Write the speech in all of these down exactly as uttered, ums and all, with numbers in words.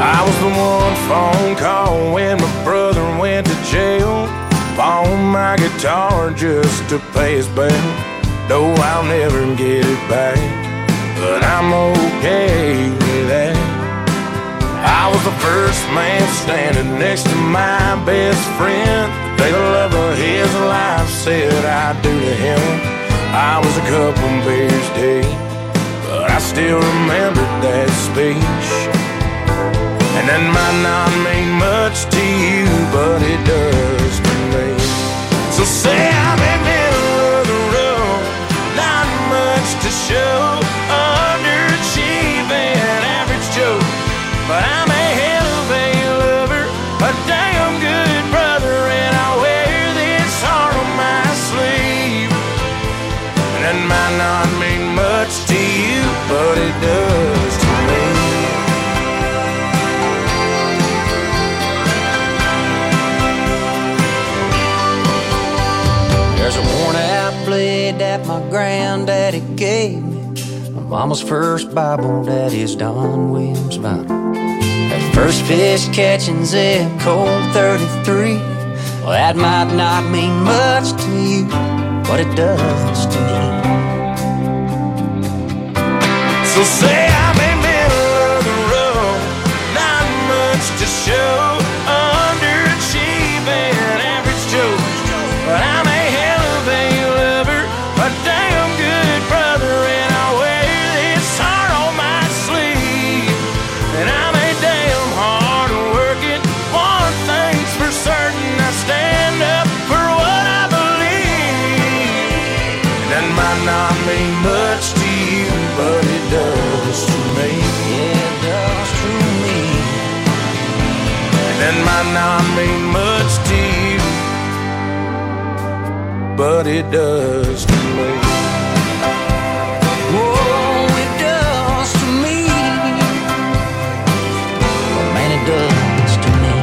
I was the one phone call when my brother went to jail. Pawned my guitar just to pay his bail. No, I'll never get it back, but I'm okay with that. I was the first man standing next to my best friend. The day the love of his life said I'd do to him. I was a couple beers deep, but I still remembered that speech. And that might not mean much to you, but it does to me. So say I'm in the middle of the road, not much to show, underachieving, average Joe. But I'm a hell of a lover, a damn good brother, and I wear this heart on my sleeve. And that might not mean much to you, but it does to me. There's a worn-out blade that my granddaddy gave me. My mama's first Bible, daddy's Don Williams Bible. That first fish catching Zeb Colt thirty-three. Well, that might not mean much to you, but it does to me. So say I'm in the middle of the road, not much to show, underachieving, average Joe. But I'm a hell of a lover, a damn good brother, and I wear this heart on my sleeve. And I'm a damn hard working, one thing's for certain, I stand up for what I believe. And that might not mean much to you, but it does to me. Yeah, it does to me. And that might not mean much to you, but it does to me. Oh, it does to me. Well, man, it does to me.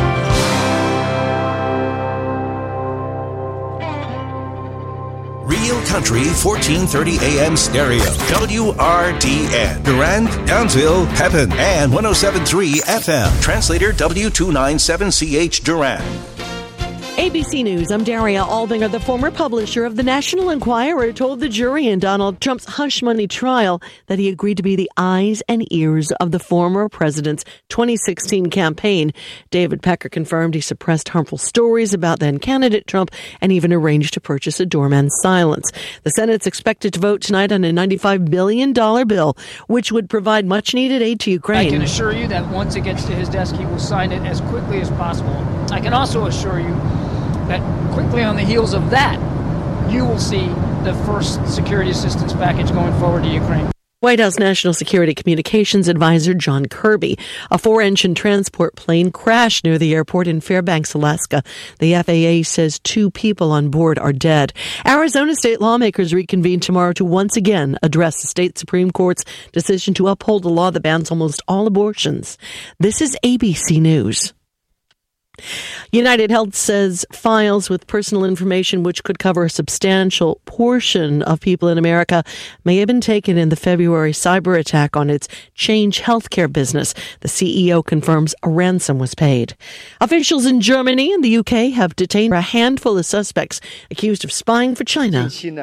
Real Country fourteen thirty A M stereo. W R D N. Durand, Townsville, Pepin, and one oh seven point three F M. Translator W two ninety-seven C H Durand. A B C News, I'm Daria Albinger. The former publisher of the National Enquirer told the jury in Donald Trump's hush money trial that he agreed to be the eyes and ears of the former president's twenty sixteen campaign. David Pecker confirmed he suppressed harmful stories about then-candidate Trump and even arranged to purchase a doorman's silence. The Senate's expected to vote tonight on a ninety-five billion dollars bill, which would provide much-needed aid to Ukraine. I can assure you that once it gets to his desk, he will sign it as quickly as possible. I can also assure you that quickly on the heels of that, you will see the first security assistance package going forward to Ukraine. White House National Security Communications Advisor John Kirby. A four-engine transport plane crashed near the airport in Fairbanks, Alaska. The F A A says two people on board are dead. Arizona state lawmakers reconvene tomorrow to once again address the state Supreme Court's decision to uphold a law that bans almost all abortions. This is A B C News. United Health says files with personal information which could cover a substantial portion of people in America may have been taken in the February cyber attack on its Change Healthcare business. The C E O confirms a ransom was paid. Officials in Germany and the U K have detained a handful of suspects accused of spying for China. In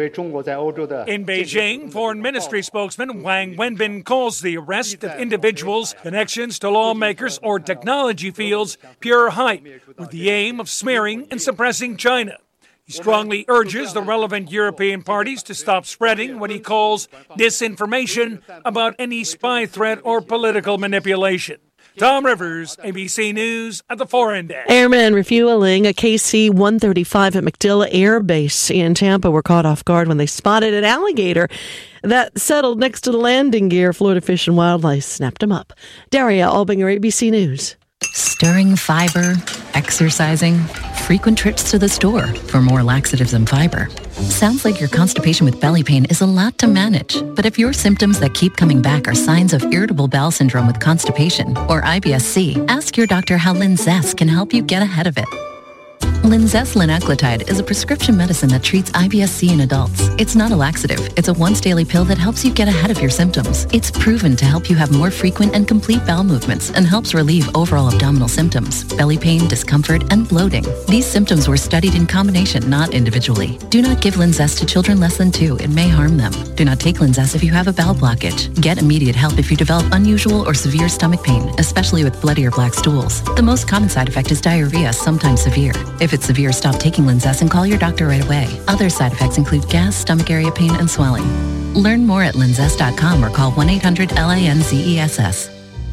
Beijing, Foreign Ministry spokesman Wang Wenbin calls the arrest of individuals' connections to lawmakers or technology fields pure hype, with the aim of smearing and suppressing China. He strongly urges the relevant European parties to stop spreading what he calls disinformation about any spy threat or political manipulation. Tom Rivers, A B C News at the Foreign Desk. Airmen refueling a K C one thirty-five at MacDill Air Base in Tampa were caught off guard when they spotted an alligator that settled next to the landing gear. Florida Fish and Wildlife snapped him up. Daria Albinger, A B C News. Stirring fiber, exercising, frequent trips to the store for more laxatives and fiber. Sounds like your constipation with belly pain is a lot to manage. But if your symptoms that keep coming back are signs of irritable bowel syndrome with constipation or I B S C, ask your doctor how Linzess can help you get ahead of it. Linzess linaclotide is a prescription medicine that treats I B S C in adults. It's not a laxative. It's a once-daily pill that helps you get ahead of your symptoms. It's proven to help you have more frequent and complete bowel movements and helps relieve overall abdominal symptoms, belly pain, discomfort, and bloating. These symptoms were studied in combination, not individually. Do not give Linzess to children less than two. It may harm them. Do not take Linzess if you have a bowel blockage. Get immediate help if you develop unusual or severe stomach pain, especially with bloody or black stools. The most common side effect is diarrhea, sometimes severe. If it's severe, stop taking Linzess and call your doctor right away. Other side effects include gas, stomach area pain, and swelling. Learn more at linzess dot com or call one eight hundred L I N Z E S S.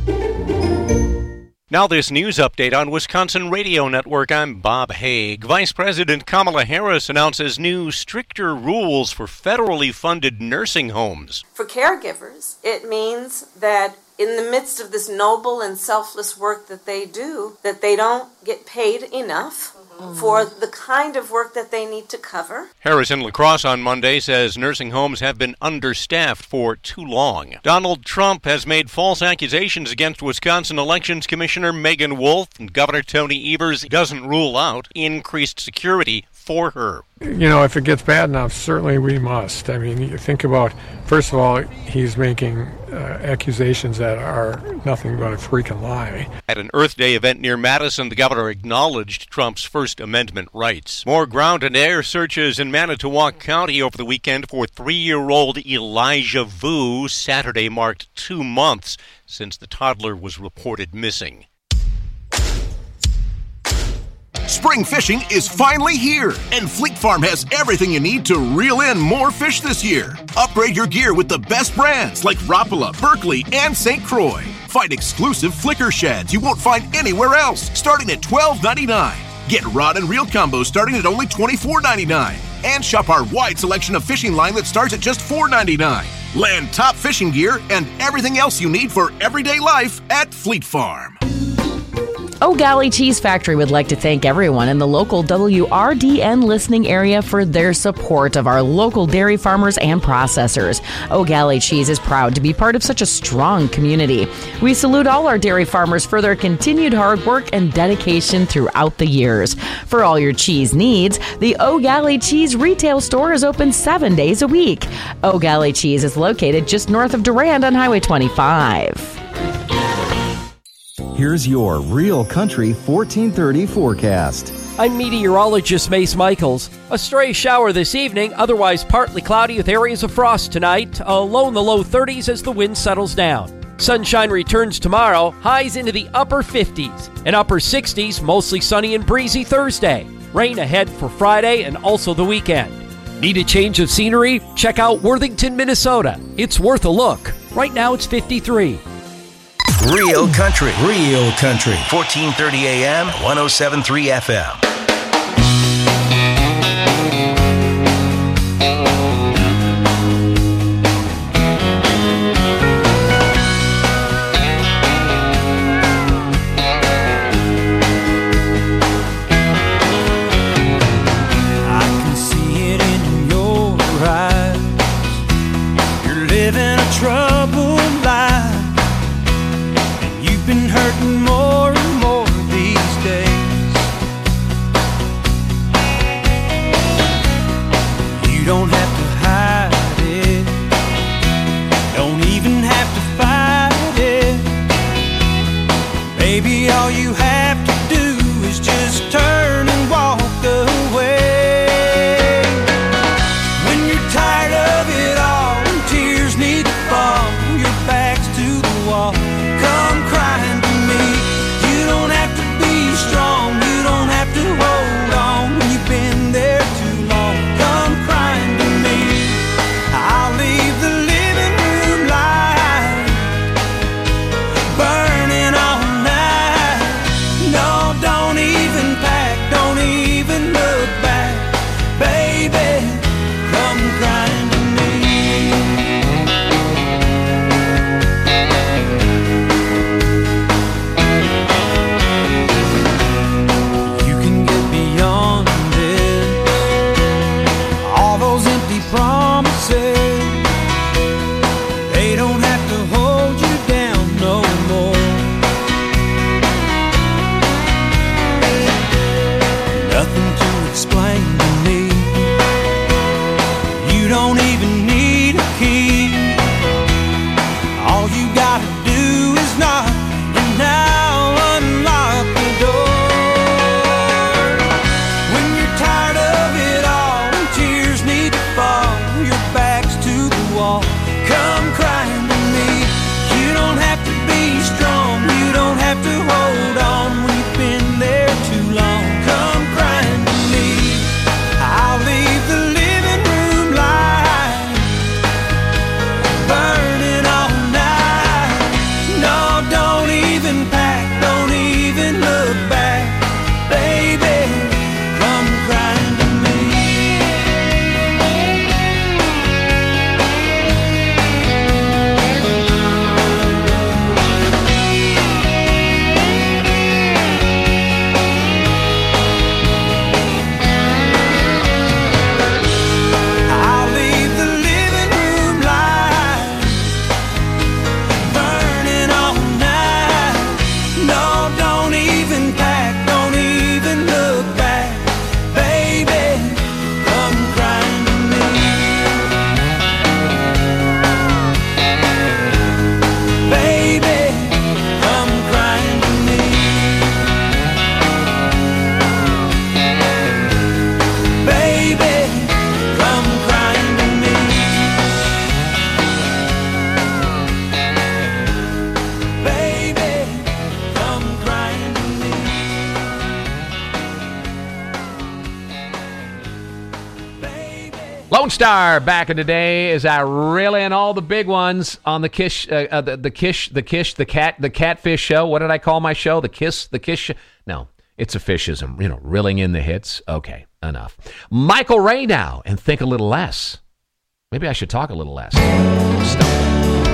Now this news update on Wisconsin Radio Network. I'm Bob Haig. Vice President Kamala Harris announces new, stricter rules for federally funded nursing homes. For caregivers, it means that in the midst of this noble and selfless work that they do, that they don't get paid enough mm-hmm. for the kind of work that they need to cover. Harris in La Crosse on Monday says nursing homes have been understaffed for too long. Donald Trump has made false accusations against Wisconsin Elections Commissioner Megan Wolf, and Governor Tony Evers doesn't rule out increased security for her. You know, if it gets bad enough, certainly we must. I mean, you think about, first of all, he's making uh, accusations that are nothing but a freaking lie. At an Earth Day event near Madison, the governor acknowledged Trump's First Amendment rights. More ground and air searches in Manitowoc County over the weekend for three-year-old Elijah Vu. Saturday marked two months since the toddler was reported missing. Spring fishing is finally here, and Fleet Farm has everything you need to reel in more fish this year. Upgrade your gear with the best brands like Rapala, Berkley, and Saint Croix. Find exclusive flicker sheds you won't find anywhere else, starting at twelve ninety-nine. Get rod and reel combos starting at only twenty-four ninety-nine. And shop our wide selection of fishing line that starts at just four ninety-nine. Land top fishing gear and everything else you need for everyday life at Fleet Farm. O'Galley Cheese Factory would like to thank everyone in the local W R D N listening area for their support of our local dairy farmers and processors. O'Galley Cheese is proud to be part of such a strong community. We salute all our dairy farmers for their continued hard work and dedication throughout the years. For all your cheese needs, the O'Galley Cheese retail store is open seven days a week. O'Galley Cheese is located just north of Durand on Highway twenty-five. Here's your Real Country fourteen thirty forecast. I'm meteorologist Mace Michaels. A stray shower this evening, otherwise partly cloudy with areas of frost tonight. A low in the low thirties as the wind settles down. Sunshine returns tomorrow, highs into the upper fifties. And upper sixties, mostly sunny and breezy Thursday. Rain ahead for Friday and also the weekend. Need a change of scenery? Check out Worthington, Minnesota. It's worth a look. Right now it's fifty-three. Real Country. Real Country. fourteen thirty A M, one oh seven point three F M. I can see it in your eyes. You're living a troubled life. Been hurting more and more these days. You don't have to hide it, don't even have to fight it. Baby, all you have to do is just turn and walk away. When you're tired of it all and tears need to fall, your back's to the wall, come crying to me. You don't have to be strong, you don't have to hold on when you've been there too long. Come crying to me. I'll leave the living room light burning all night. Lone Star back in the day as I reel in all the big ones on the Kish, uh, uh, the, the Kish, the Kish, the cat, the Catfish show. What did I call my show? The Kiss, the Kish. No, it's a fishism. You know, reeling in the hits. Okay, enough. Michael Ray now, and think a little less. Maybe I should talk a little less. Stop.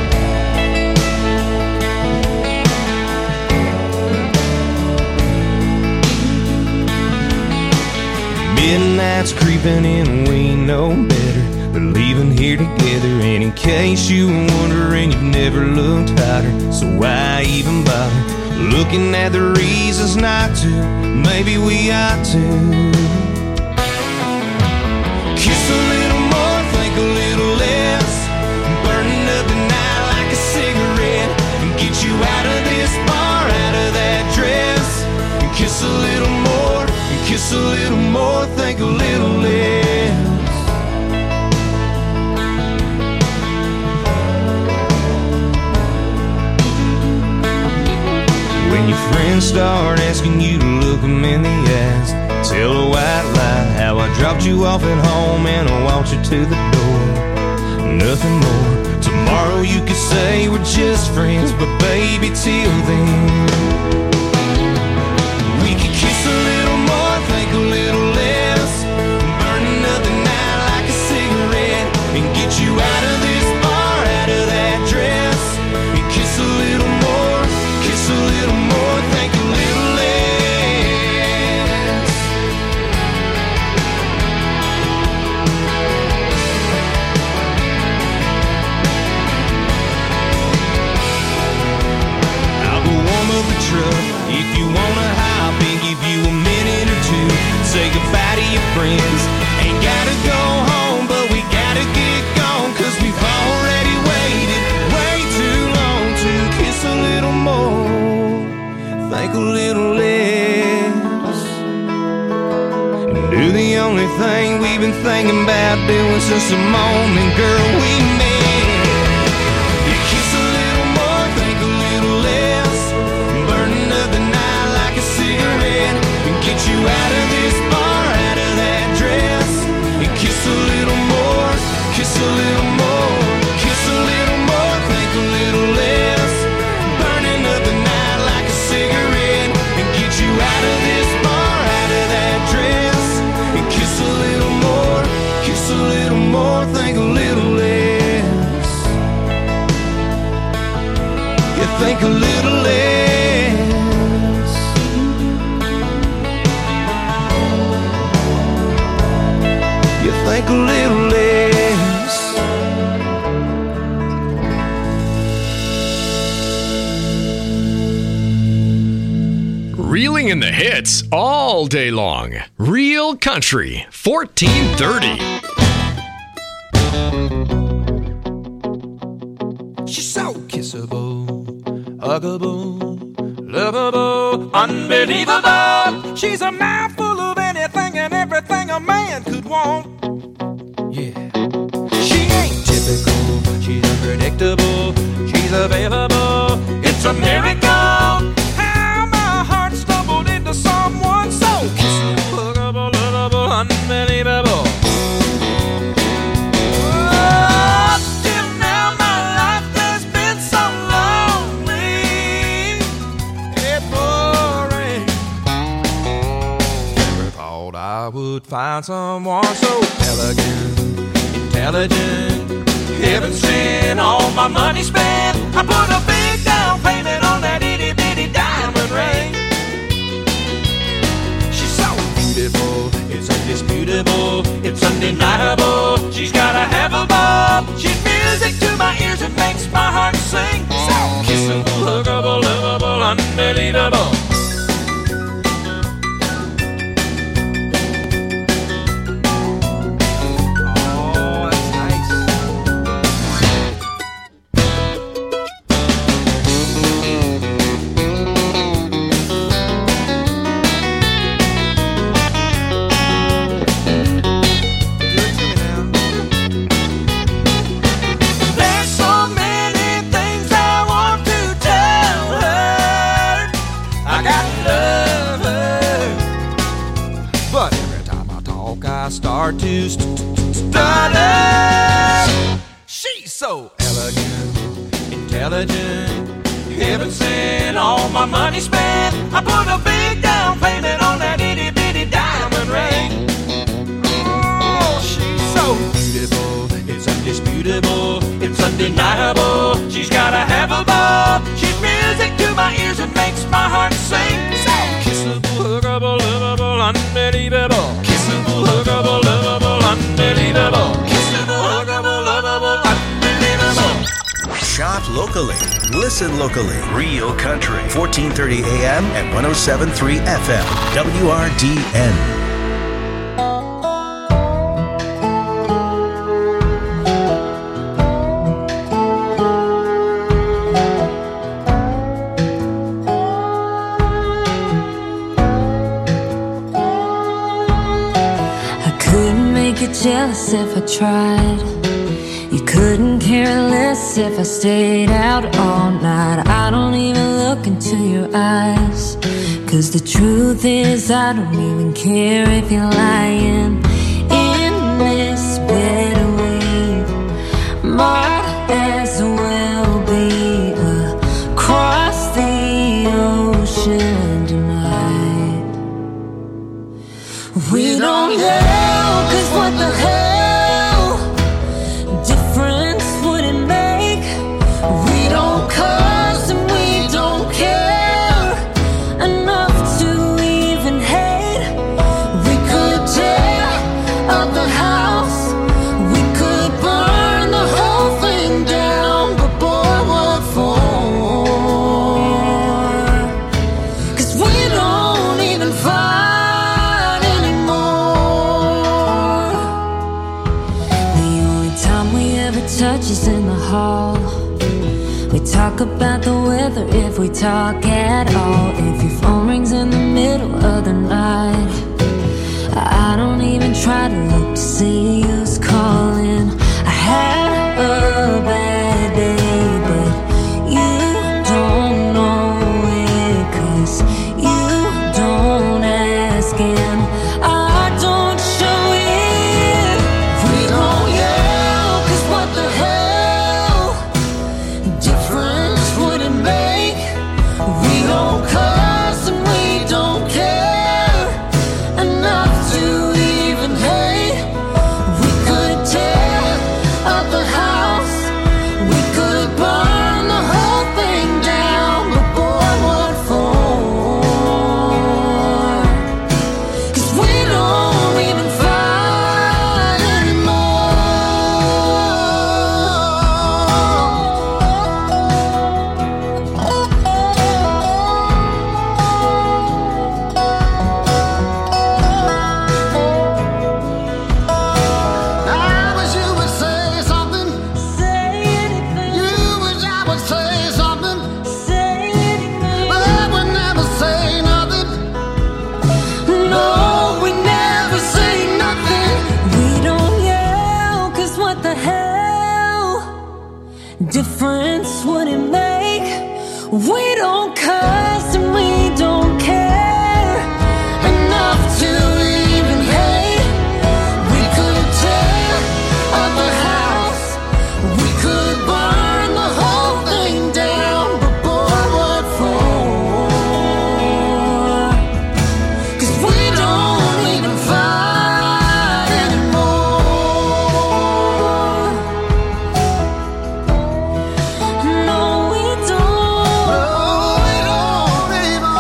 Midnight's creeping in, we know better. We're leaving here together, and in case you were wondering, you've never looked hotter. So why even bother looking at the reasons not to? Maybe we ought to kiss a little more, think a little less, burning up the night like a cigarette, and get you out of this bar, out of that dress, and kiss a little more, and kiss a little more, think a little less. When your friends start asking you to look them in the eyes, tell a white lie how I dropped you off at home and I walked you to the door. Nothing more. Tomorrow you could say we're just friends, but baby, till then we could kiss a little more, think a little less, burning up the night like a cigarette, and get you out of this bar, out of that dress, and kiss a little more, kiss a little more, think a little less. I'll go warm up the truck if you wanna hop in, give you a minute or two, say goodbye to your friends. Ain't gotta go home, but we gotta get gone, cause we've already waited way too long to kiss a little more, think a little less, and do the only thing we've been thinking about doing since the moment, girl, we met. You kiss a little more, think a little less, burning up the night like a cigarette, and get you out of this bar, out of that dress, and kiss a little more, kiss a little more, kiss a little more, think a little less, burning up the night like a cigarette, and get you out of this bar, out of that dress, and kiss a little more, kiss a little more, think a little less. You think a little less. You think a little less. Reeling in the hits all day long. Real Country, fourteen thirty. She's so kissable, huggable, lovable, unbelievable. She's a mouthful of anything and everything a man could want. Yeah. She ain't typical, she's unpredictable, she's available. It's a miracle how my heart stumbled into someone so kissable, huggable, lovable, unbelievable. I would find someone so elegant, intelligent, heaven sent, all my money spent. I put a big down payment on that itty bitty diamond ring. She's so beautiful, it's undisputable, it's undeniable. She's got a half a bob, she's music to my ears, it makes my heart sing. So kissable, huggable, lovable, unbelievable. Start to st- st- stutter. She's so elegant, intelligent, heaven sent, all my money spent. I put a big down payment on that itty bitty diamond ring. Oh, she's so beautiful, it's undisputable, it's undeniable. She's gotta have a ball. She's music to my ears and makes my heart sing. So kissable, huggable, lovable, unbelievable. Kissable, huggable, lovable, unbelievable. Kissable, huggable, lovable, unbelievable. Shop locally. Listen locally. Real Country. fourteen thirty A M and one oh seven point three F M. W R D N. Jealous if I tried. You couldn't care less if I stayed out all night. I don't even look into your eyes, 'cause the truth is I don't even care if you're lying. In this bed we might as well be across the ocean tonight. We don't yell, 'cause what the hell difference would it make? We don't curse and we don't care enough to even hate. We could tear up the house, we could burn the whole thing down, but boy, what for? 'Cause we don't even fight. Touches in the hall. We talk about the weather if we talk at all. If your phone rings in the middle of the night, I don't even try to look to see who's calling. I had a bad day, but you don't know it, 'cause you don't ask and I don't show it. We don't yell, 'cause what the hell difference would it make? We don't curse and we don't care enough to even hate. We could tear up the house, we could burn the whole thing down, but boy, what for? 'Cause we don't even fight I wish you would say something. Say anything. You wish I would say something. Say anything. But I would never say nothing. No, we never say nothing. We don't yell, 'cause what the hell difference would it make? We don't curse and we don't care enough to even hate. We could tear up the house, we could burn the whole thing down, but boy, what for? 'Cause we don't even fight anymore. No, we don't. No, we don't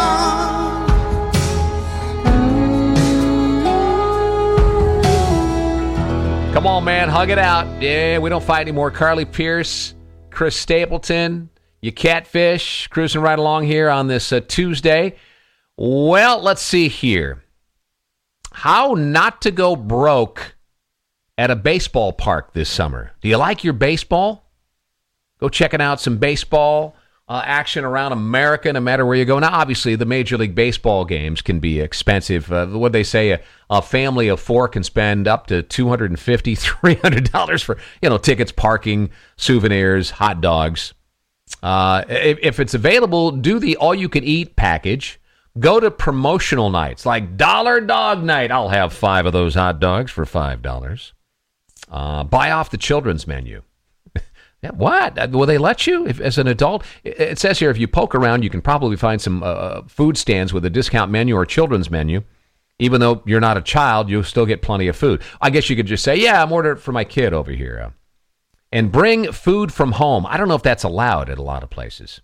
even. Come on, man, hug it out. Yeah, we don't fight anymore. Carly Pierce, Chris Stapleton, you catfish, cruising right along here on this uh, Tuesday. Well, let's see here. How not to go broke at a baseball park this summer. Do you like your baseball? Go checking out some baseball uh, action around America, no matter where you go. Now, obviously, the Major League Baseball games can be expensive. Uh, what they say, a, a family of four can spend up to two hundred fifty dollars, three hundred dollars for, you know, tickets, parking, souvenirs, hot dogs. Uh, if, if it's available, do the all-you-can-eat package. Go to promotional nights, like Dollar Dog Night. I'll have five of those hot dogs for five dollars. Uh, buy off the children's menu. Yeah, what? Will they let you if, as an adult? It, it says here if you poke around, you can probably find some uh, food stands with a discount menu or children's menu. Even though you're not a child, you'll still get plenty of food. I guess you could just say, yeah, I'm ordering it for my kid over here. Uh, and bring food from home. I don't know if that's allowed at a lot of places.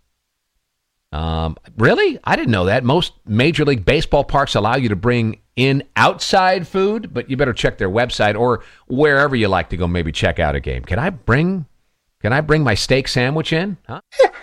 Um, really? I didn't know that. Most Major League Baseball parks allow you to bring in outside food, but you better check their website or wherever you like to go maybe check out a game. Can I bring... Can I bring my steak sandwich in? Huh?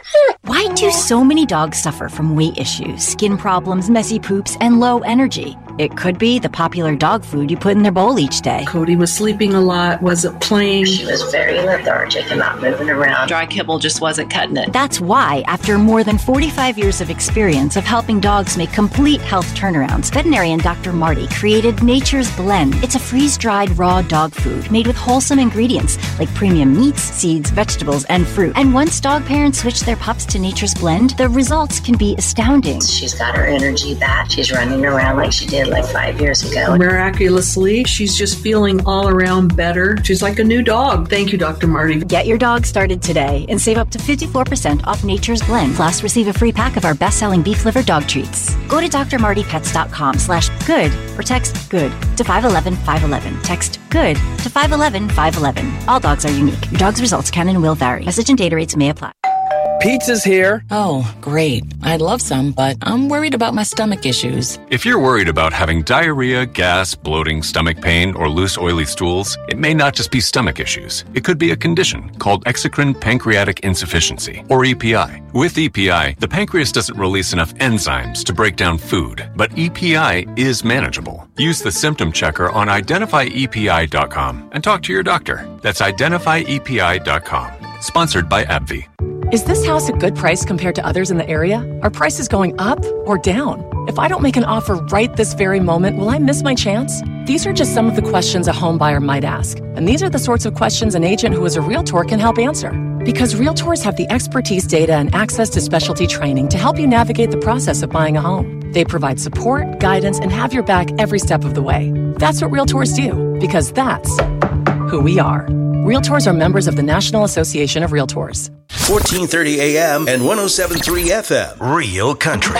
Why do so many dogs suffer from weight issues, skin problems, messy poops, and low energy? It could be the popular dog food you put in their bowl each day. Cody was sleeping a lot, wasn't playing. She was very lethargic and not moving around. Dry kibble just wasn't cutting it. That's why, after more than forty-five years of experience of helping dogs make complete health turnarounds, veterinarian Doctor Marty created Nature's Blend. It's a freeze-dried raw dog food made with wholesome ingredients like premium meats, seeds, vegetables, and fruit. And once dog parents switch their pups to Nature's Blend, the results can be astounding. She's got her energy back. She's running around like she did like five years ago. Miraculously, she's just feeling all around better. She's like a new dog. Thank you, Doctor Marty. Get your dog started today and save up to fifty-four percent off Nature's Blend. Plus, receive a free pack of our best-selling beef liver dog treats. Go to d r marty pets dot com slash good or text good to five one one five one one. Text good to five one one five one one. All dogs are unique. Your dog's results can and will vary. Message and data rates may apply. Pizza's here. Oh, great. I'd love some, but I'm worried about my stomach issues. If you're worried about having diarrhea, gas, bloating, stomach pain, or loose, oily stools, it may not just be stomach issues. It could be a condition called exocrine pancreatic insufficiency, or E P I. With E P I, the pancreas doesn't release enough enzymes to break down food, but E P I is manageable. Use the symptom checker on identify E P I dot com and talk to your doctor. That's identify E P I dot com. Sponsored by AbbVie. Is this house a good price compared to others in the area? Are prices going up or down? If I don't make an offer right this very moment, will I miss my chance? These are just some of the questions a home buyer might ask. And these are the sorts of questions an agent who is a realtor can help answer. Because realtors have the expertise, data, and access to specialty training to help you navigate the process of buying a home. They provide support, guidance, and have your back every step of the way. That's what realtors do, because that's who we are. Realtors are members of the National Association of Realtors. fourteen thirty A M and one oh seven point three F M. Real Country.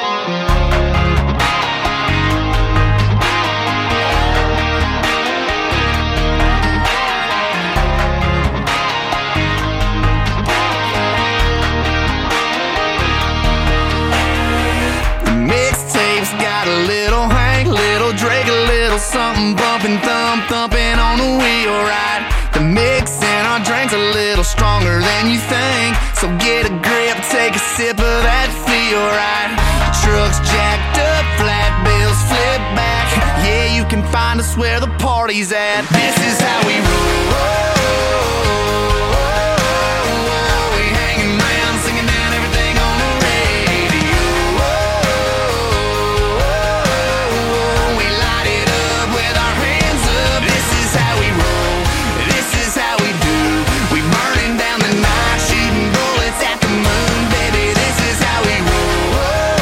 Mixtapes got a little Hank, little Drake, a little something bumping, thump, thumping on the wheel right. The mix in our drinks a little stronger than you think. So get a grip, take a sip of that feel right. Trucks jacked up, flat bills flip back. Yeah, you can find us where the party's at. This is how we roll. We hanging around, singing down everything on the radio. We light it up with our hands up. This is how we roll. This is how we do. We burning down the night, shooting bullets at the moon, baby. This is how we roll.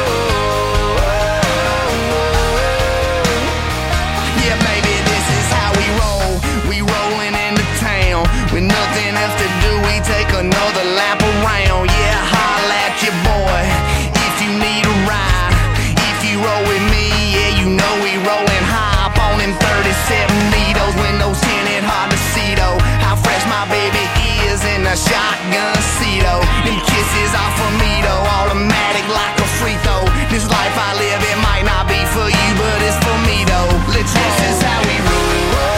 Yeah, baby, this is how we roll. We rolling into town with nothing else to do. We take another lap around. Yeah, holla at your boy if you need a ride. If you roll with me, yeah, you know we rolling high up on them thirty-seven needles. Windows tinted, hard to see though. How fresh my baby is in a shotgun seat though. Them kisses off of me though, automatic like a free throw. This life I live, it might not be for you, but it's for me though. Let's roll. This is how we roll.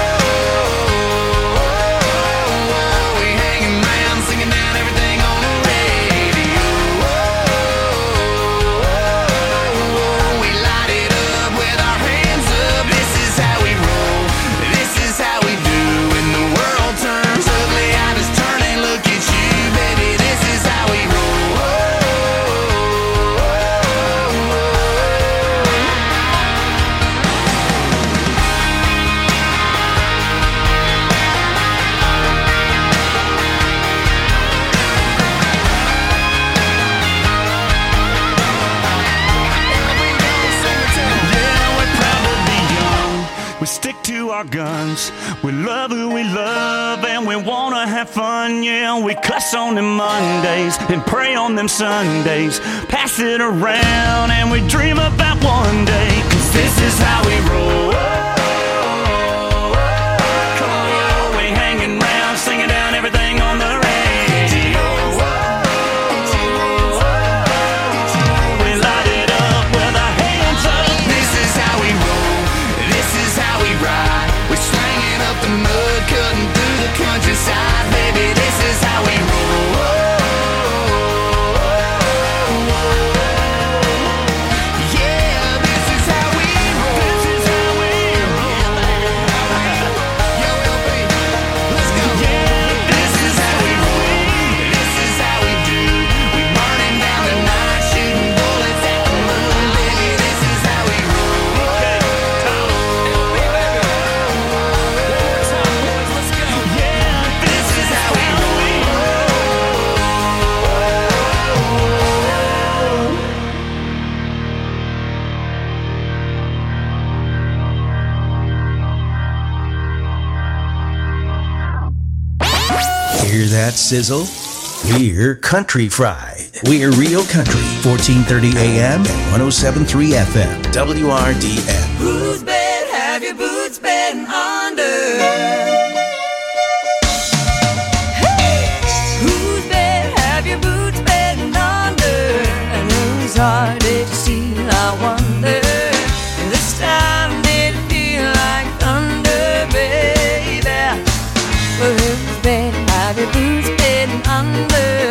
We hanging around, singing down everything on the radio. We light it up with our hands up. This is how we roll. This is how we do. When the world turns ugly, I just turn and look at you, baby. This is how we roll. stick to our guns. We love who we love and we wanna have fun, yeah. We cuss on them Mondays and pray on them Sundays. Pass it around and we dream about one day, 'cause this is how we roll. Come on, we hanging round, singing down everything on the radio. We light it up with our hands up. This is how we roll, this is how we ride. We're slanging up the mud, cutting through the countryside. Baby, this is how we roll. Yeah, this is how we roll. This is how we roll. Yo, L B, let's go. Yeah, this is how we roll. This is how we do. We burning down the night, shooting bullets at the moon. Baby, this is how we roll. Okay, Tom. Let's go. Yeah, this is how we roll. Hear that sizzle? We're Country Fried. We're Real Country, fourteen thirty A M and one oh seven point three F M, W R D N. Whose bed have your boots been under? Whose bed have your boots been under? And whose heart did you steal, I wonder? This time did it feel like thunder, baby? Well, whose bed have your boots been under?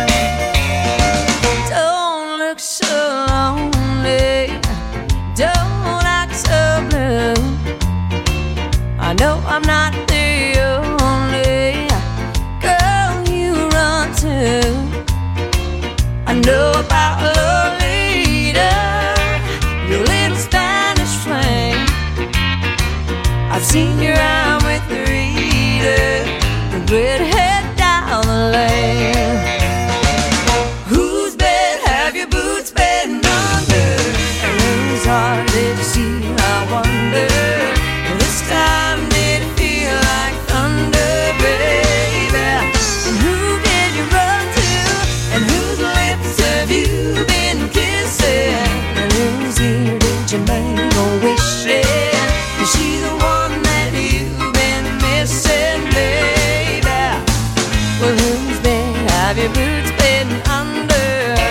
Don't look so lonely, don't act so blue. I know I'm not the only girl you run to. I know about Lolita, your little Spanish flame. I've seen your arm with Rita, the redhead down the lane. Whose bed have your boots been under? And whose heart did you steal, I wonder? This time did it feel like thunder, baby? And who did you run to? And whose lips have you been kissing? And whose ear did you make a wish in? Is she the one that you've been missing, baby? Well, whose bed have your boots been under?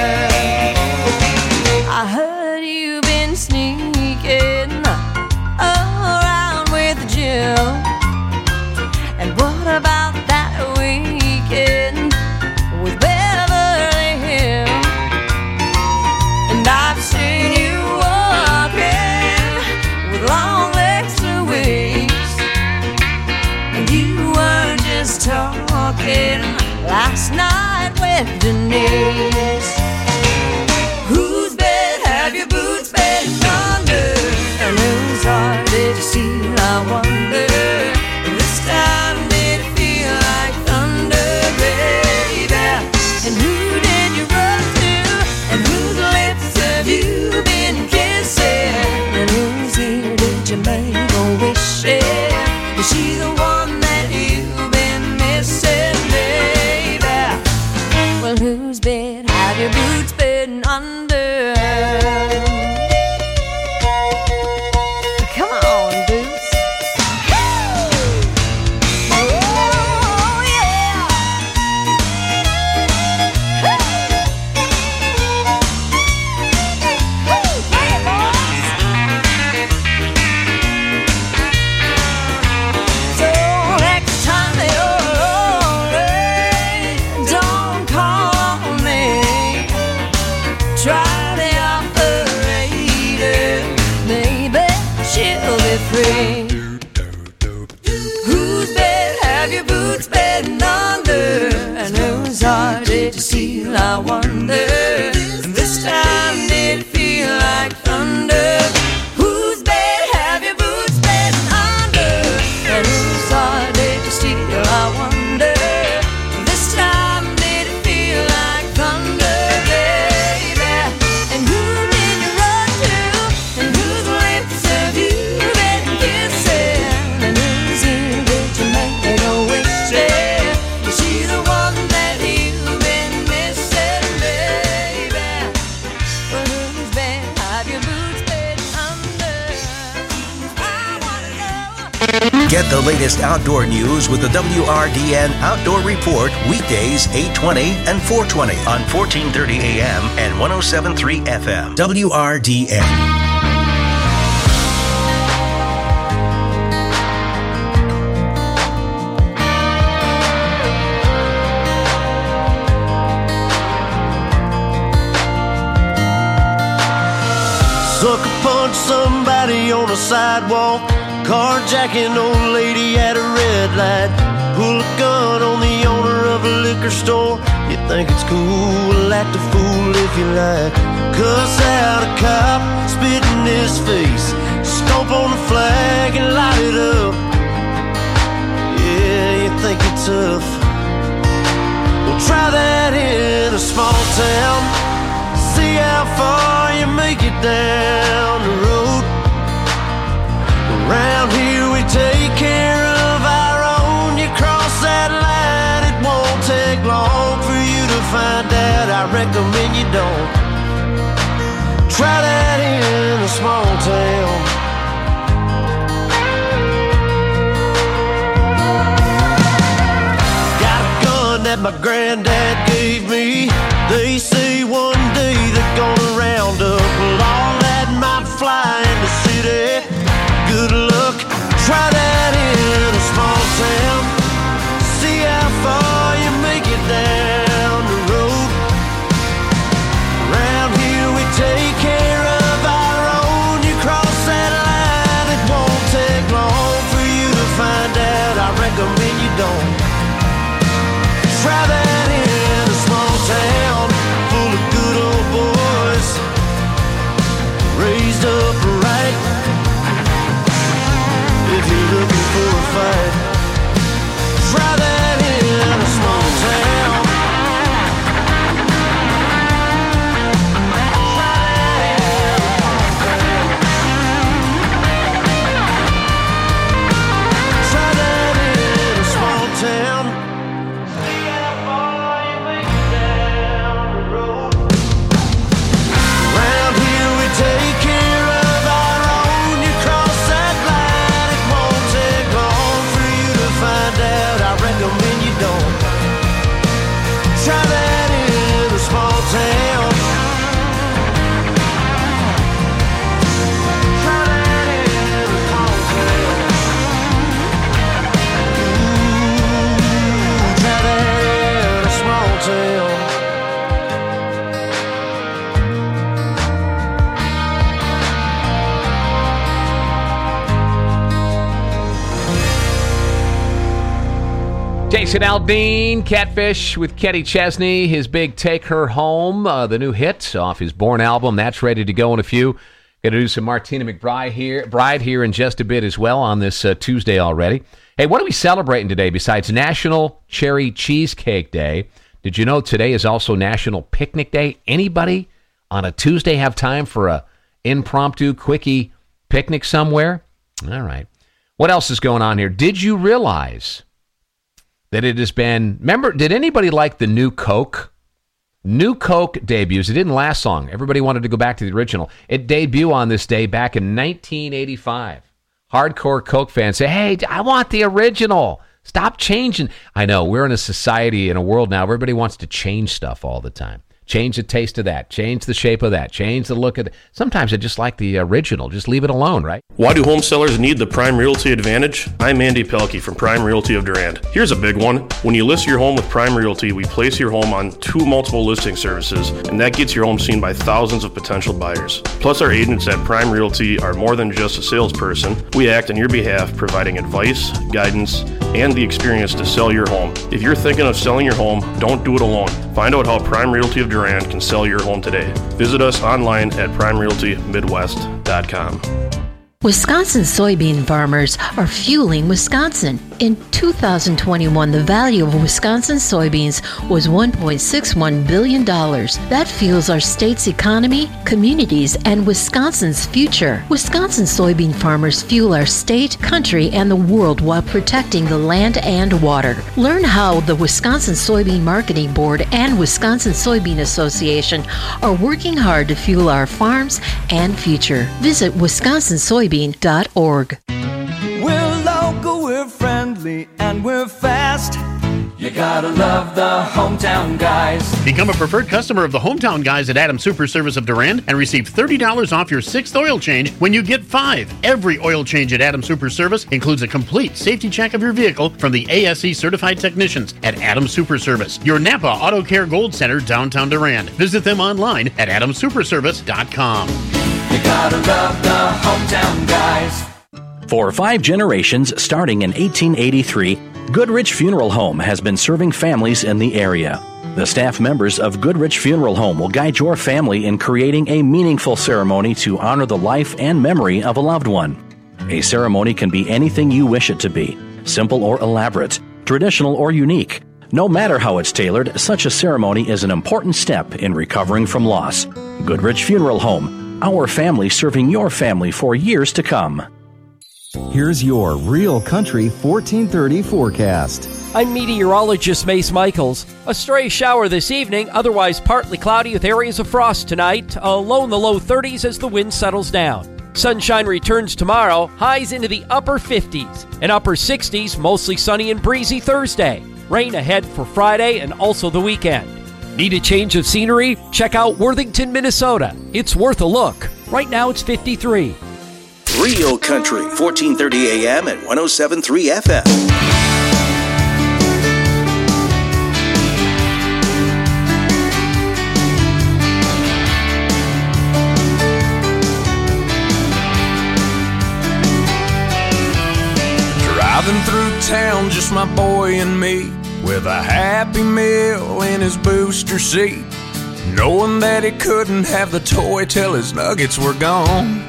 I heard you've been sneaking around with Jim. And what about that weekend with Beverly Hills? And I've seen you walking with long legs for weeks. And you weren't just talking last night with Denise. Whose bed have your boots been under? And whose heart did you steal, I wonder? This time did it feel like thunder, baby? And who did you run to? And whose lips have you been kissing? And whose ear did you make a wish in? Is she the one that you've been missing, baby? Well, whose bed have your boots been under? Come on, boots. Oh, yeah. Hey, boys. Don't act the time that you're lonely. Don't call on me. Try the operator, maybe she'll be free. Whose bed have your boots been under? And whose heart did you steal, I wonder? And this time did it feel like thunder? Whose bed have your boots been under? And whose heart did you steal, I wonder? This time did it feel like thunder, baby? And who did you run to? And whose lips have you been kissing? Get the latest outdoor news with the W R D N Outdoor Report weekdays eight twenty and four twenty on fourteen thirty A M and one oh seven point three F M. W R D N. Sucker punch somebody on a sidewalk, carjacking old lady at a red light, pull a gun on the owner of a liquor store. You think it's cool, act a fool if you like, cuss out a cop, spit in his face, stomp on the flag and light it up. Yeah, you think you're tough? Well, try that in a small town. See how far you make it down the road. Around here we take care of our own. You cross that line, it won't take long for you to find out. I recommend you don't. Try that in a small town. Got a gun that my granddad gave me. They say one day they're gonna round up all that might fly in the city. Good luck, try that in a small town. See how far you make it down the road. Around here we take care of our own. You cross that line, it won't take long for you to find out. I recommend you don't. Try that in a small town full of good old boys, raised up right. If you're looking for a fight, try that in a small town. Try that in a small town. Take care of our own. You cross that line, it won't take long for you to find out. I recommend you don't. Try that in a small town. Try that in a small town. Ooh, try that in a small town. Jason Aldean, Catfish with Kenny Chesney, his big Take Her Home, uh, the new hit off his Born album. That's ready to go in a few. Going to do some Martina McBride here, Bride here in just a bit as well on this uh, Tuesday already. Hey, what are we celebrating today besides National Cherry Cheesecake Day? Did you know today is also National Picnic Day? Anybody on a Tuesday have time for a impromptu, quickie picnic somewhere? All right. What else is going on here? Did you realize that it has been, remember, did anybody like the new Coke? New Coke debuts. It didn't last long. Everybody wanted to go back to the original. It debuted on this day back in nineteen eighty-five. Hardcore Coke fans say, hey, I want the original. Stop changing. I know, we're in a society, in a world now, where everybody wants to change stuff all the time. Change the taste of that. Change the shape of that. Change the look of it. Sometimes I just like the original. Just leave it alone, right? Why do home sellers need the Prime Realty Advantage? I'm Andy Pelkey from Prime Realty of Durand. Here's a big one. When you list your home with Prime Realty, we place your home on two multiple listing services, and that gets your home seen by thousands of potential buyers. Plus, our agents at Prime Realty are more than just a salesperson. We act on your behalf, providing advice, guidance, and the experience to sell your home. If you're thinking of selling your home, don't do it alone. Find out how Prime Realty of Durand can sell your home today. Visit us online at prime realty midwest dot com. Wisconsin soybean farmers are fueling Wisconsin. In two thousand twenty-one, the value of Wisconsin soybeans was one point six one billion dollars. That fuels our state's economy, communities, and Wisconsin's future. Wisconsin soybean farmers fuel our state, country, and the world while protecting the land and water. Learn how the Wisconsin Soybean Marketing Board and Wisconsin Soybean Association are working hard to fuel our farms and future. Visit wisconsin soybean dot org. We're local, hungry and we're fast. You gotta love the Hometown Guys. Become a preferred customer of the Hometown Guys at Adams Super Service of Durand and receive thirty dollars off your sixth oil change when you get five. Every oil change at Adams Super Service includes a complete safety check of your vehicle from the A S E certified technicians at Adams Super Service, your Napa Auto Care Gold Center, downtown Durand. Visit them online at adams super service dot com. You gotta love the Hometown Guys. For five generations, starting in eighteen eighty-three, Goodrich Funeral Home has been serving families in the area. The staff members of Goodrich Funeral Home will guide your family in creating a meaningful ceremony to honor the life and memory of a loved one. A ceremony can be anything you wish it to be, simple or elaborate, traditional or unique. No matter how it's tailored, such a ceremony is an important step in recovering from loss. Goodrich Funeral Home, our family serving your family for years to come. Here's your Real Country fourteen thirty forecast. I'm meteorologist Mace Michaels. A stray shower this evening, otherwise partly cloudy with areas of frost tonight. A low in the low thirties as the wind settles down. Sunshine returns tomorrow, highs into the upper fifties. And upper sixties, mostly sunny and breezy Thursday. Rain ahead for Friday and also the weekend. Need a change of scenery? Check out Worthington, Minnesota. It's worth a look. Right now it's fifty-three. Real Country, fourteen thirty A M and one oh seven point three F M. Driving through town, just my boy and me, with a Happy Meal in his booster seat, knowing that he couldn't have the toy till his nuggets were gone.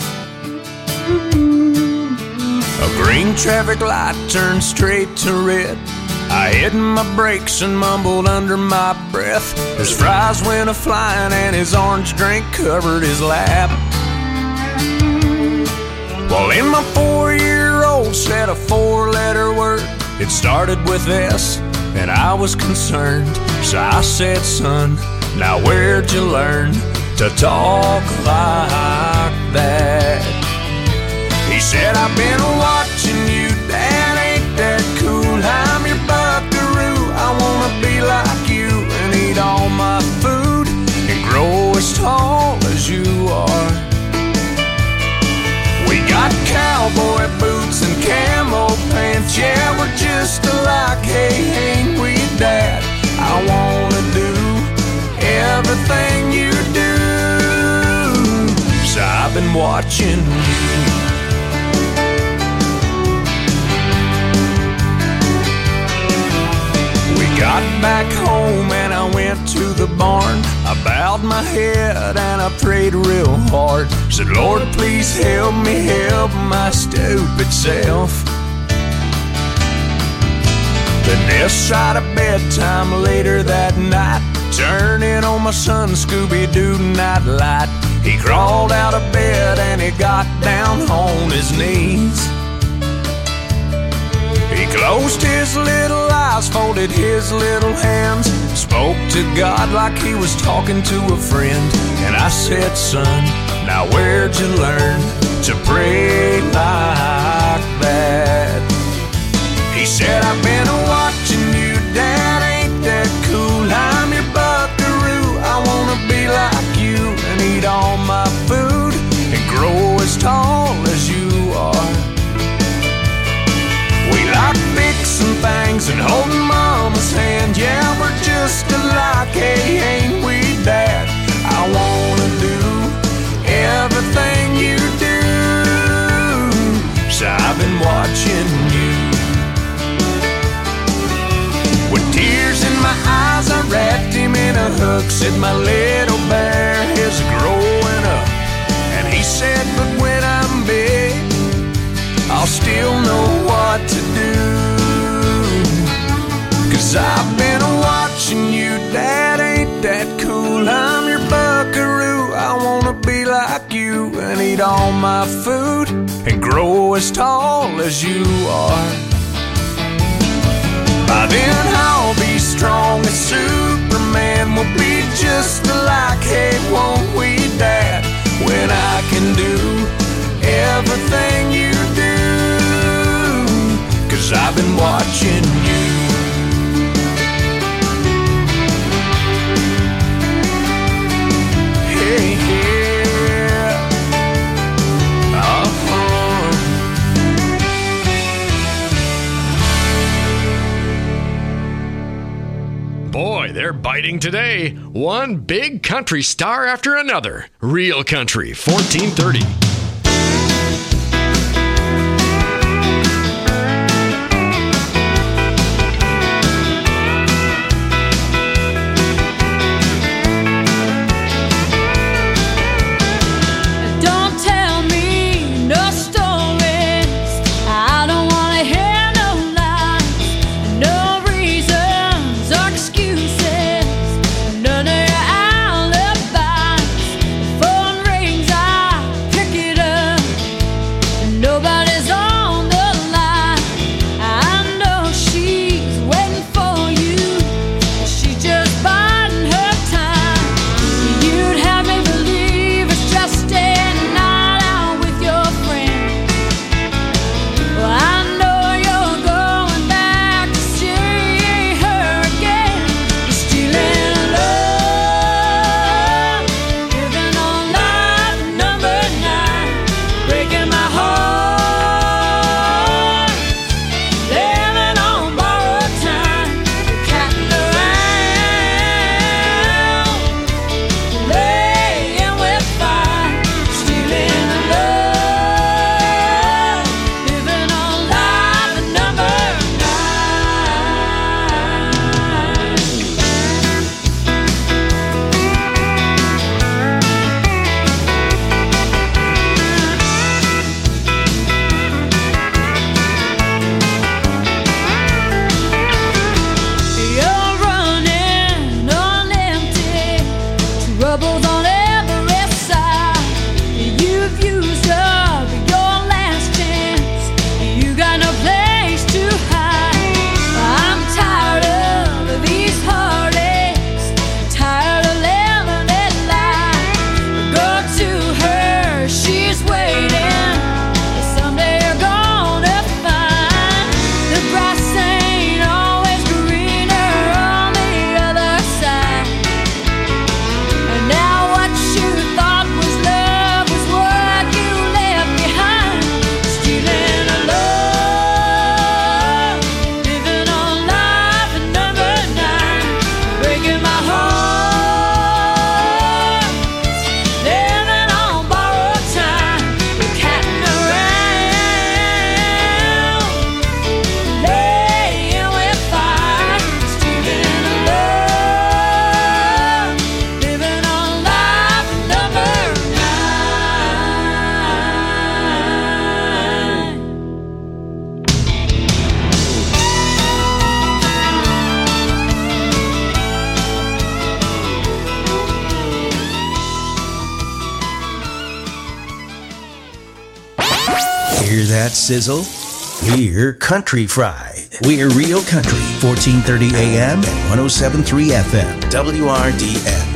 A green traffic light turned straight to red. I hit my brakes and mumbled under my breath. His fries went a-flying and his orange drink covered his lap. Well, in my four-year-old said a four-letter word. It started with S, and I was concerned. So I said, son, now where'd you learn to talk like that? He said, I've been watching you, Dad, ain't that cool? I'm your buckaroo, I wanna be like you and eat all my food and grow as tall as you are. We got cowboy boots and camo pants, yeah, we're just alike, hey, ain't we, Dad? I wanna do everything you do, so I've been watching you. Got back home and I went to the barn. I bowed my head and I prayed real hard. Said, Lord, please help me help my stupid self. Then this side of bedtime later that night, turning on my son Scooby-Doo nightlight. He crawled out of bed and he got down on his knees. He closed his little eyes, folded his little hands, spoke to God like he was talking to a friend. And I said, son, now where'd you learn to pray like that? He said, I've been watching you, Dad, ain't that cool? I'm your buckaroo, I wanna be like you and eat all my food and grow as tall as you are. We like fixing things and holding Mama's hand. Yeah, we're just alike, hey, ain't we, Dad? I wanna do everything you do, so I've been watching you. With tears in my eyes, I wrapped him in a hug. Said, my little bear is growing up. And he said, but when I'm big, I'll still know what to do. Cause I've been watching you, Dad, ain't that cool? I'm your buckaroo, I wanna be like you and eat all my food and grow as tall as you are. By then I'll be strong as Superman. We'll be just alike, hey, won't we, Dad? When I can do everything you do, cause I've been watching you. Hey, yeah. Uh-huh. Boy, they're biting today. One big country star after another. Real Country, fourteen thirty. Don't tell me no stories. I don't wanna hear no lies, no reasons or excuses, none of your alibis. The phone rings, I pick it up. Nobody's on the line. I know she's waiting for you. She's just biding her time. You'd have me believe it's just a night out with your friend. Well, I know you're going back to see her again. You're stealing love, living on life number nine, breaking my heart, living on borrowed time, catting around, laying with fire, stealing love, living on life number You're running on empty, troubles on every side. You've used up your last chance. You got no place to hide. I'm tired of these heartaches, tired of living that life. Go to her, she's waiting. Someday you're gonna find the grass ain't always greener on the other side. And now what you thought was love was what you left behind. Stealing a love, living on life at number nine, breaking my heart, living on borrowed time, catting around, laying with fire, stealing a love, living on life at number nine. Hear that sizzle? We're Country Fried. We're Real Country, fourteen thirty A M and one oh seven point three F M, W R D N.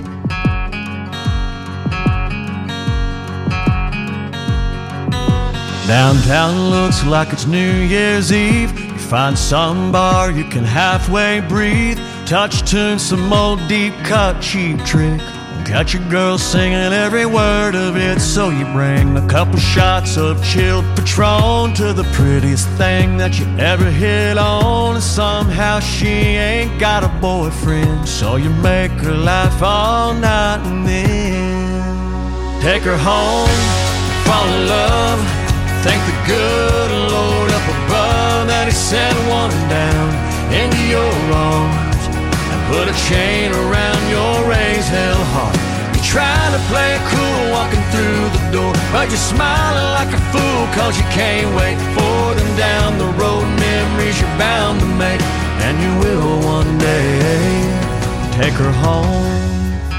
Downtown looks like it's New Year's Eve. You find some bar you can halfway breathe. Touch tune, some old deep cut cheap trick. Got your girl singing every word of it. So you bring a couple shots of chilled Patron to the prettiest thing that you ever hit on. And somehow she ain't got a boyfriend, so you make her laugh all night and then take her home, fall in love. Thank the good Lord up above that he sent one down into your arms and put a chain around your raised hell heart. You're trying to play it cool walking through the door, but you're smiling like a fool cause you can't wait for them down the road. Memories you're bound to make, and you will one day. Take her home.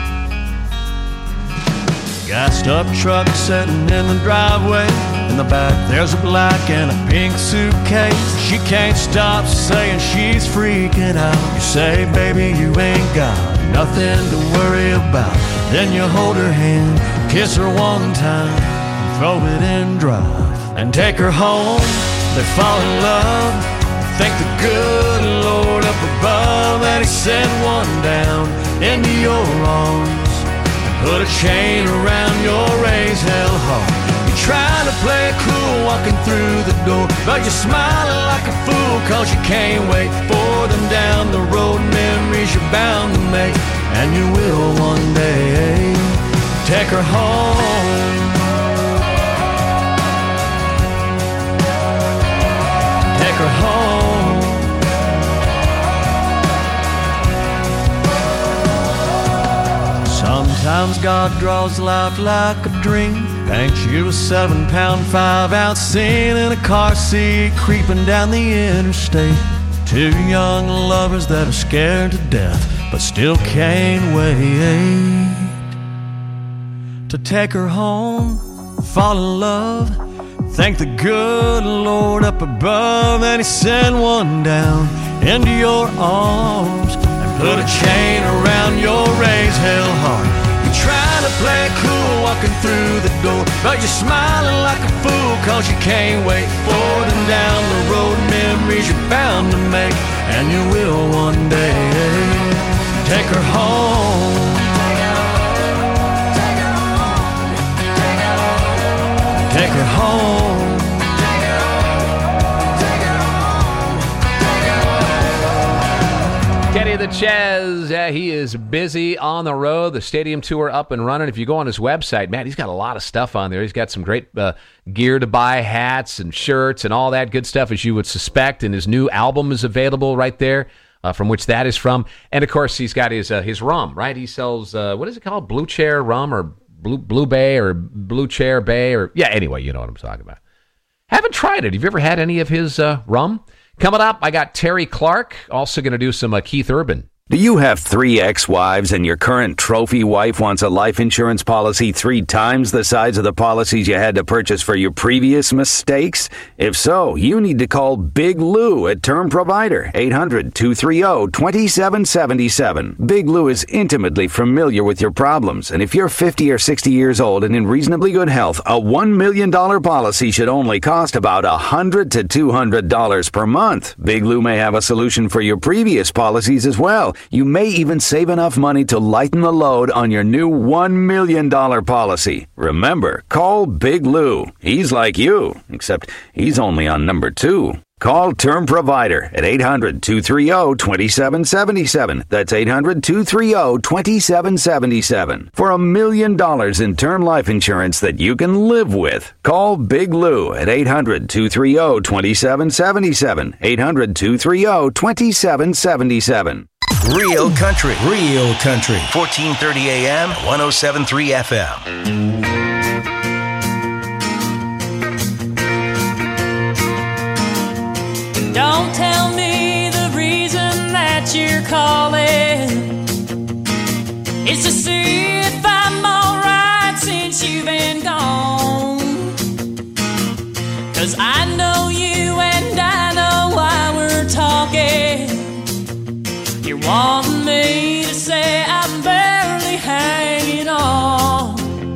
Gassed up truck sitting in the driveway. In the back there's a black and a pink suitcase. She can't stop saying she's freaking out. You say, baby, you ain't got nothing to worry about. Then you hold her hand, kiss her one time, throw it in drive, and take her home. They fall in love, Thank the good Lord up above that He sent one down into your arms and put a chain around your raised hell heart. You're trying to play it cool walking through the door, but you're smiling like a fool cause you can't wait for them down the road. Memories you're bound to make, and you will one day. Take her home. Take her home. Sometimes God draws life like a dream, paints you a seven pound, five ounce scene in a car seat, creeping down the interstate. Two young lovers that are scared to death, but still can't wait to take her home, fall in love. Thank the good Lord up above that He sent one down into your arms and put a chain around your raised hell heart. You're trying to play it cool walking through the door, but you're smiling like a fool cause you can't wait for them down the road. Memories you're bound to make, and you will one day. Take her home. Take her home. Kenny the Chaz, yeah, he is busy on the road. The stadium tour up and running. If you go on his website, man, he's got a lot of stuff on there. He's got some great uh, gear to buy, hats and shirts and all that good stuff, as you would suspect. And his new album is available right there, uh, from which that is from. And, of course, he's got his uh, his rum, right? He sells, uh, what is it called, Blue Chair Rum or Blue Blue Bay or Blue Chair Bay or, yeah, anyway, you know what I'm talking about. Haven't tried it. Have you ever had any of his uh, rum? Coming up, I got Terry Clark, also going to do some uh, Keith Urban. Do you have three ex-wives and your current trophy wife wants a life insurance policy three times the size of the policies you had to purchase for your previous mistakes? If so, you need to call Big Lou at Term Provider, eight hundred, two three zero, two seven seven seven. Big Lou is intimately familiar with your problems, and if you're fifty or sixty years old and in reasonably good health, a one million dollars policy should only cost about one hundred to two hundred dollars per month. Big Lou may have a solution for your previous policies as well. You may even save enough money to lighten the load on your new one million dollars policy. Remember, call Big Lou. He's like you, except he's only on number two. Call Term Provider at eight hundred, two three zero, two seven seven seven. That's eight hundred, two three zero, two seven seven seven. For a million dollars in term life insurance that you can live with. Call Big Lou at eight hundred, two three zero, two seven seven seven. eight hundred, two three zero, two seven seven seven. Real country, real country. fourteen thirty A M, one oh seven point three F M. Don't tell me the reason that you're calling is to see if I'm alright since you've been gone. 'Cause I know you and I know why we're talking. You're wanting me to say I'm barely hanging on.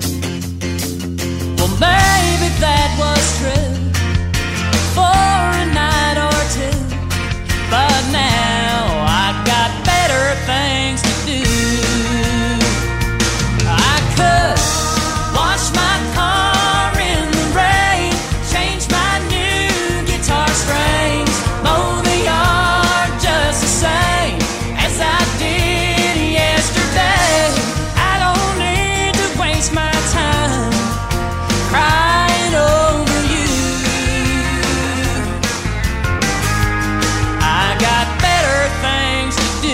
Well, maybe that was true for a night or two, but now I got better things to do. I could wash my car in the rain, change my new guitar strings, mow the yard just the same as I did yesterday. I don't need to waste my time crying over you. I got better things to do.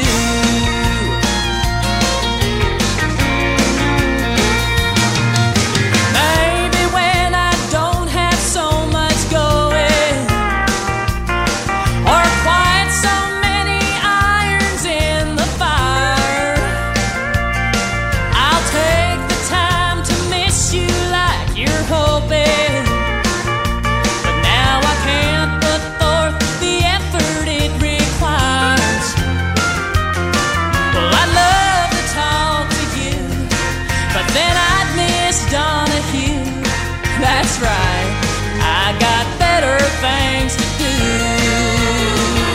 Maybe when I don't have so much going, or quite so many irons in the fire, I'll take the time to miss you like you're hoping. But now I can't put forth the effort it requires. Well, I'd love to talk to you, but then I'd miss Donahue. That's right, I got better things to do.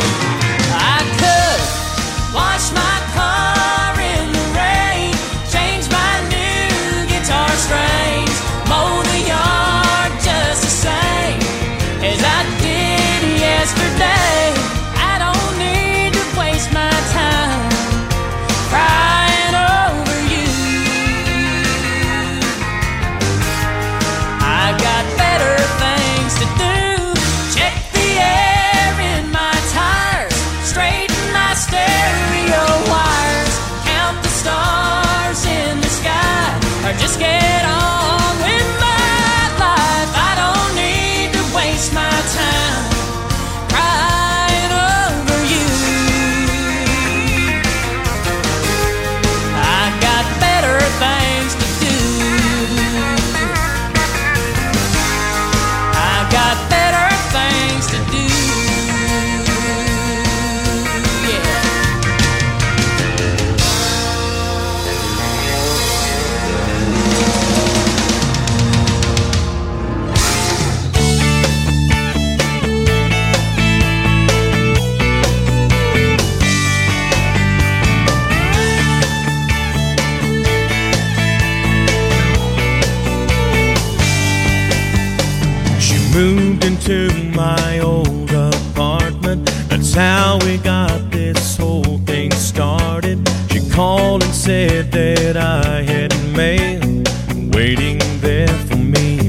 moved into my old apartment. That's how we got this whole thing started. She called and said that I had mail waiting there for me.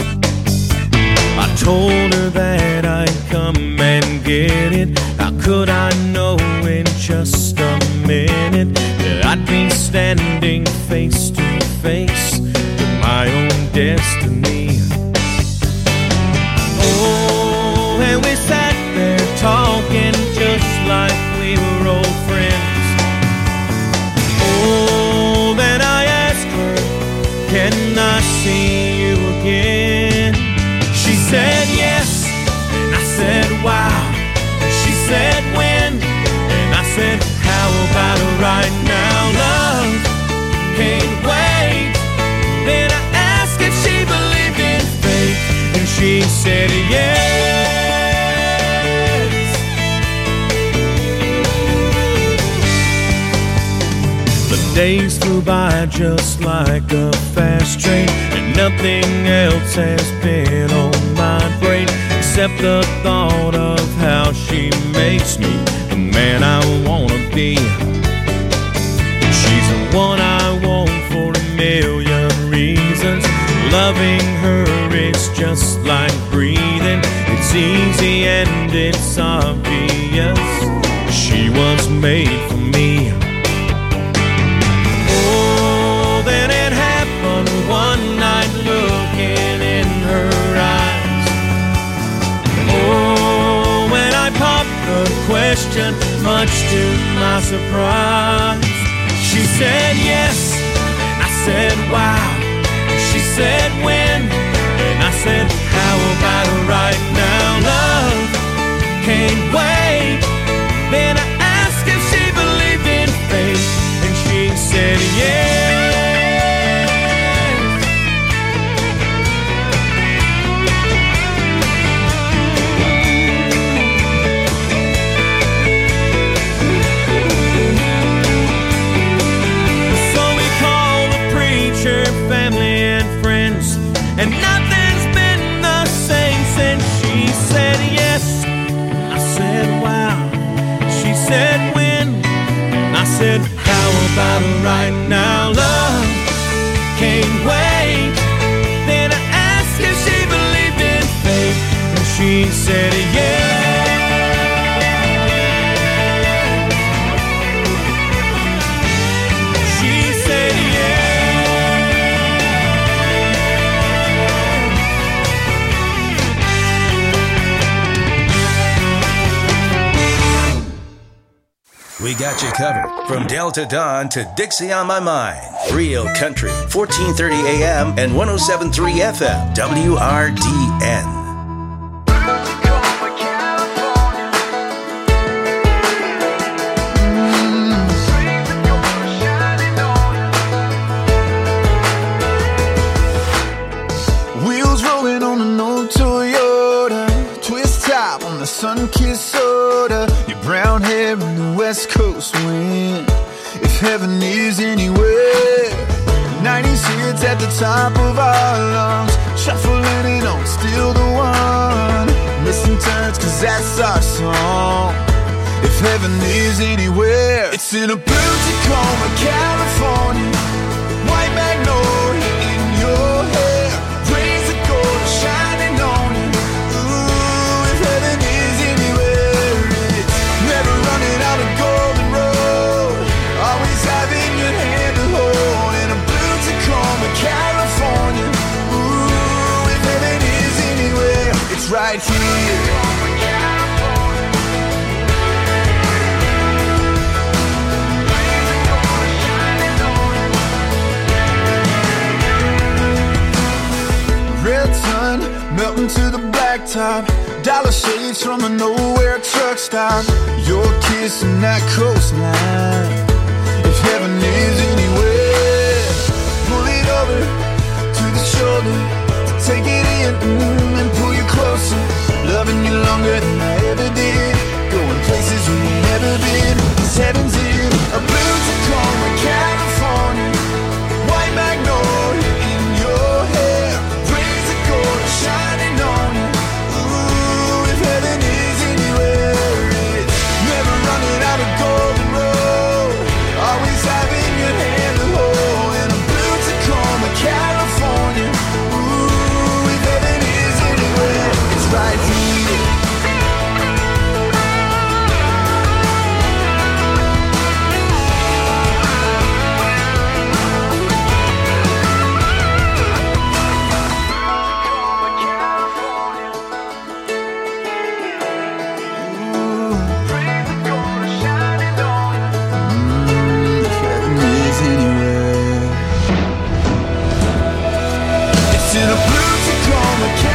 I told her that I'd come and get it. How could I know in just a minute that I'd be standing face to face with my own destiny? Oh, and we sat there talking just like we were old friends. Oh, then I asked her, can I see you again? She said yes, and I said wow. She said when, and I said how about it right now? Love can't wait. Then I asked if she believed in fate, and she said yes. The days flew by just like a fast train, and nothing else has been on my brain except the thought of how she makes me the man I wanna be. She's the one I want for a million reasons. Loving her is just like breathing. It's easy and it's obvious. She was made for me. Oh, then it happened one night looking in her eyes. Oh, when I popped the question, much to my surprise, she said yes, and I said wow. She said when, and I said how about it right now? Love can't wait. Then I asked if she believed in fate, and she said yes. Family and friends, and nothing's been the same since she said yes. I said wow. She said when, I said how about it right now? Love can't wait. Then I asked if she believed in fate, and she said yes. We got you covered from Delta Dawn to Dixie on My Mind. Real Country, fourteen thirty A M and one oh seven point three F M, W R D N. Wheels rolling on an old Toyota, twist top on the sun-kissed soda, your brown hair in the West Coast wind. If heaven is anywhere, nineties hits at the top of our lungs, shuffling it on, still the one. Missing turns, cause that's our song. If heaven is anywhere, it's in a blue Tacoma, California, white magnolia in your hair, rays of gold shining on you. Ooh, if heaven is anywhere, it's never running out of golden road, always having your hand to hold in a blue Tacoma, California. Ooh, if heaven is anywhere, it's right here. Red sun melting to the blacktop, dollar shades from a nowhere truck stop, your kiss and that coastline. If heaven is anywhere, pull it over to the shoulder, take it in mm, and pull you closer, loving you longer than I ever did, going places we've never been. Cause heaven's in a blue Tacoma, California, white magnolia in your hair, shining on you. mechanic.